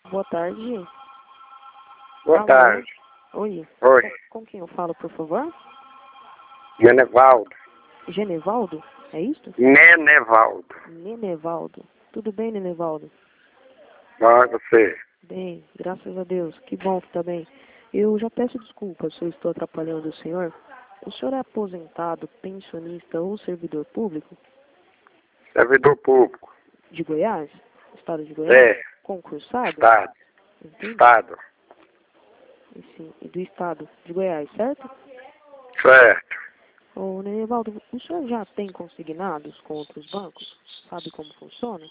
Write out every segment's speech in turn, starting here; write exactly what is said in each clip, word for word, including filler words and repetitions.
Boa tarde. Boa Alô? tarde. Oi. Oi. Com quem eu falo, por favor? Menevaldo. Genevaldo? É isso? Menevaldo. Nenevaldo. Tudo bem, Nenevaldo? Vai você. Bem, graças a Deus. Que bom que tá bem. Eu já peço desculpas se eu estou atrapalhando o senhor. O senhor é aposentado, pensionista ou servidor público Servidor público. de Goiás? Estado de Goiás? É. Concursado? Estado. Entendi. Estado. E sim, e do estado de Goiás, certo? Certo. Ô, Nenevaldo, o senhor já tem consignados com outros bancos? Sabe como funciona?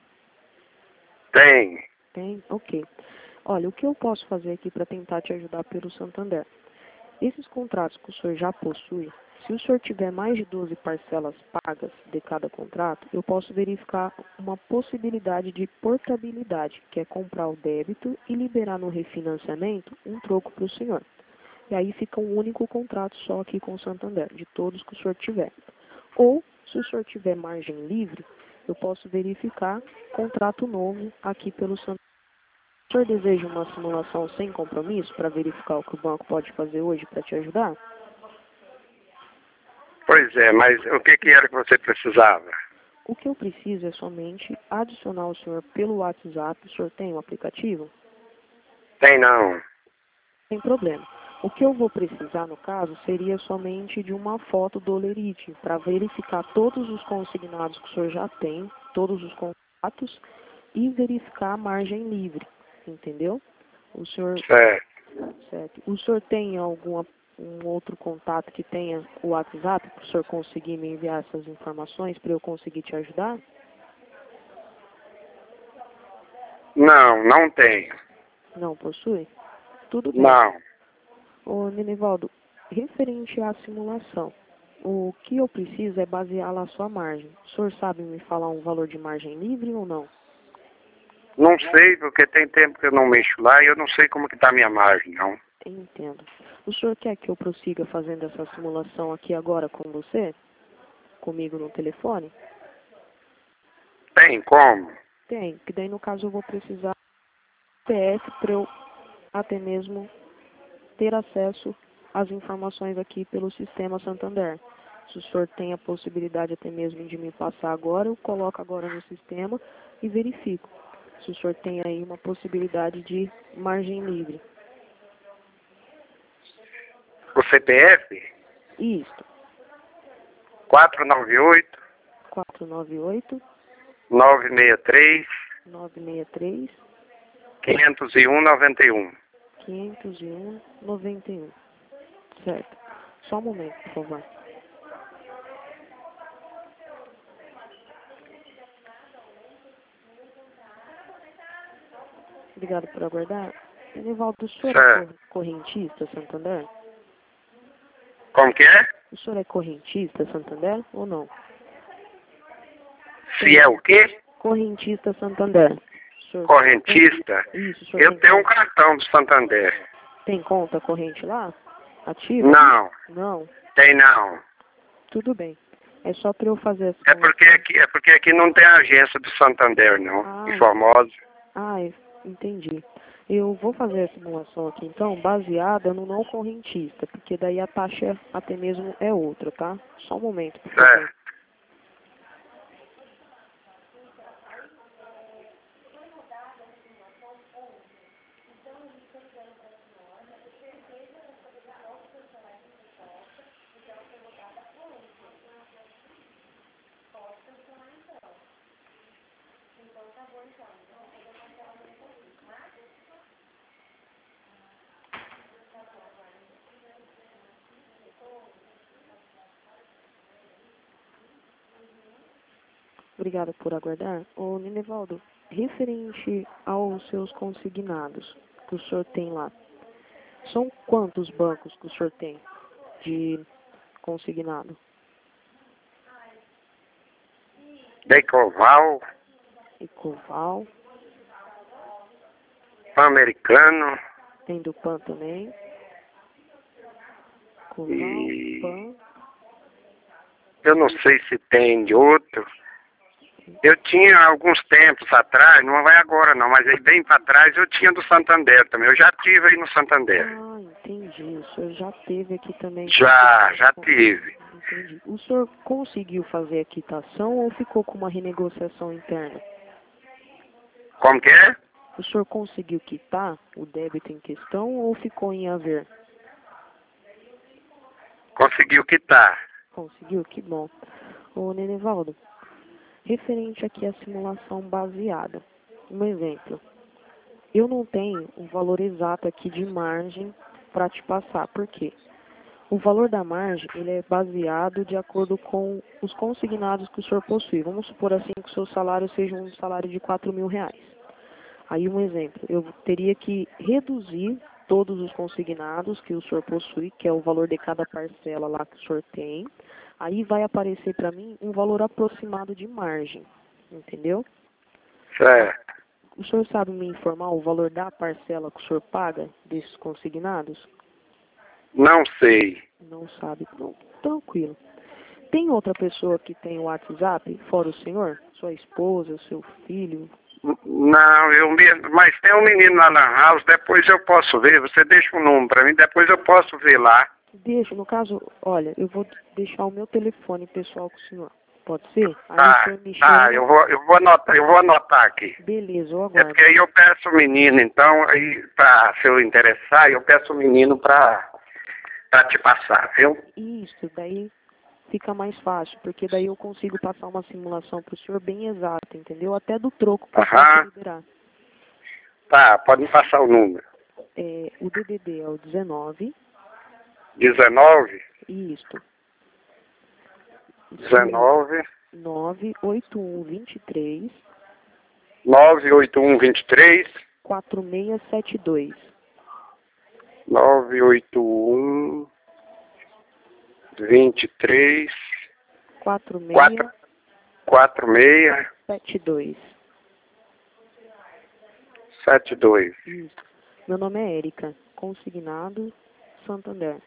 Tem. Tem? Ok. Olha, o que eu posso fazer aqui para tentar te ajudar pelo Santander? Esses contratos que o senhor já possui, se o senhor tiver mais de doze parcelas pagas de cada contrato, eu posso verificar uma possibilidade de portabilidade, que é comprar o débito e liberar no refinanciamento um troco para o senhor. E aí fica um único contrato só aqui com o Santander, de todos que o senhor tiver. Ou, se o senhor tiver margem livre, eu posso verificar contrato novo aqui pelo Santander. O senhor deseja uma simulação sem compromisso para verificar o que o banco pode fazer hoje para te ajudar? Pois é, mas o que que era que você precisava? O que eu preciso é somente adicionar o senhor pelo WhatsApp. O senhor tem um aplicativo? Tem não. Sem problema. O que eu vou precisar, no caso, seria somente de uma foto do Olerite, para verificar todos os consignados que o senhor já tem, todos os contratos, e verificar a margem livre, entendeu? O senhor, Certo. certo. O senhor tem algum um outro contato que tenha o WhatsApp, para o senhor conseguir me enviar essas informações, para eu conseguir te ajudar? Não, não tenho. Não possui? Tudo bem. Não. Ô, Nenivaldo, referente à simulação, o que eu preciso é basear lá a sua margem. O senhor sabe me falar um valor de margem livre ou não? Não sei, porque tem tempo que eu não mexo lá e eu não sei como que tá a minha margem, não. Entendo. O senhor quer que eu prossiga fazendo essa simulação aqui agora com você? Comigo no telefone? Tem como? Tem, que daí no caso eu vou precisar do P F para eu até mesmo ter acesso às informações aqui pelo sistema Santander. Se o senhor tem a possibilidade até mesmo de me passar agora, eu coloco agora no sistema e verifico se o senhor tem aí uma possibilidade de margem livre. O C P F? Isto, quatro nove oito, quatro nove oito, nove seis três, nove seis três, quinhentos e um, noventa e um. quinhentos e um, noventa e um. Certo. Só um momento, por favor. Obrigado por aguardar. Nivaldo, o senhor é Certo. cor- correntista, Santander? Como que é? O senhor é correntista, Santander, ou não? Se é o quê? Correntista, Santander. O senhor... Correntista? Isso, o senhor Eu tem, tenho um conta... cartão do Santander. tem conta corrente lá? Ativa? Não, Não. tem não. Tudo bem. É só para eu fazer essa É porque aqui, é porque aqui não tem agência do Santander, não. Ah, Em Formosa. Ah, é, entendi. Eu vou fazer a simulação aqui, então, baseada no não correntista, porque daí a taxa até mesmo é outra, tá? Só um momento, por favor. Certo. Obrigada por aguardar. Ô, Ninevaldo, referente aos seus consignados que o senhor tem lá, são quantos bancos que o senhor tem de consignado? Decoval, Ecoval, Pan-Americano tem do Pan também, Ecoval, e Pan, eu não sei se tem de outro. Eu tinha alguns tempos atrás, não vai agora não, mas aí bem para trás eu tinha do Santander também. Eu já tive aí no Santander. Ah, entendi. O senhor já teve aqui também. Já, já tive. Entendi. O senhor conseguiu fazer a quitação ou ficou com uma renegociação interna? Como que é? O senhor conseguiu quitar o débito em questão ou ficou em haver? Conseguiu quitar. Conseguiu? Que bom. Ô, Nenevaldo, referente aqui à simulação baseada. Um exemplo. Eu não tenho um valor exato aqui de margem para te passar. Por quê? O valor da margem ele é baseado de acordo com os consignados que o senhor possui. Vamos supor assim que o seu salário seja um salário de quatro mil reais. Aí um exemplo, eu teria que reduzir todos os consignados que o senhor possui, que é o valor de cada parcela lá que o senhor tem. Aí vai aparecer para mim um valor aproximado de margem, entendeu? Certo. O senhor sabe me informar o valor da parcela que o senhor paga desses consignados? Não sei. Não sabe, não. Tranquilo. Tem outra pessoa que tem o WhatsApp, fora o senhor? Sua esposa, seu filho? Não, eu mesmo, mas tem um menino lá na house, depois eu posso ver, você deixa um número para mim, depois eu posso ver lá. Deixa, no caso, olha, eu vou deixar o meu telefone pessoal com o senhor. Pode ser? Aí Tá, o senhor me tá, chama. eu vou, eu vou anotar, eu vou anotar aqui. Beleza, eu É aguardo. porque aí eu peço o menino, então, aí, pra, se eu interessar, eu peço o menino para te passar, viu? Isso, daí fica mais fácil, porque daí eu consigo passar uma simulação para o senhor bem exata, entendeu? Até do troco que eu Aham. posso liberar. Tá, pode me passar o número. É, o D D D é o dezenove. dezenove? Isto. dezenove. nove oito um dois três. nove oito um dois três. quatro seis sete dois. nove oito um dois três. quatro seis quatro quatro seis sete dois. sete dois. Isso. Meu nome é Érica, consignado Santander.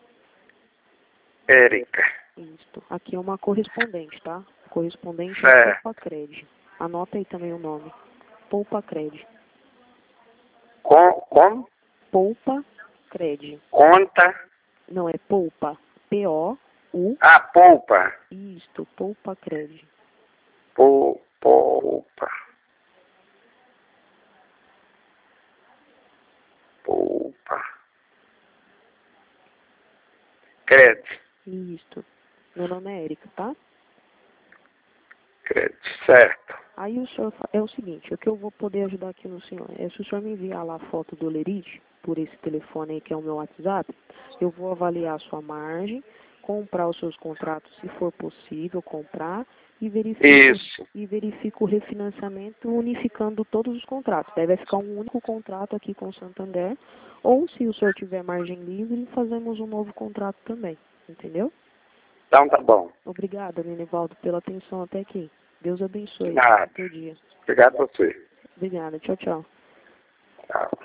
Érica. Isso. Aqui é uma correspondente, tá? Correspondente É. é Poupa Cred. Anota aí também o nome. Poupa Cred. Com, como? Poupa Cred. Conta. Não, é Poupa. P O U. Ah, poupa. Isto, Poupa Cred. Pou, poupa. Poupa. Crédito. Isto. Meu nome é Érica, tá? Crédito, certo. Aí o senhor fa- é o seguinte, o que eu vou poder ajudar aqui no senhor é se o senhor me enviar lá a foto do Lerite, por esse telefone aí que é o meu WhatsApp, eu vou avaliar a sua margem, comprar os seus contratos se for possível comprar e verifico, Isso. e verifico o refinanciamento unificando todos os contratos. Daí vai ficar um único contrato aqui com o Santander, ou se o senhor tiver margem livre, fazemos um novo contrato também, entendeu? Então tá bom. Obrigada, Nenevaldo, pela atenção até aqui. Deus abençoe Nada. o teu dia. Obrigado a você. Obrigada. Tchau, tchau. Tchau.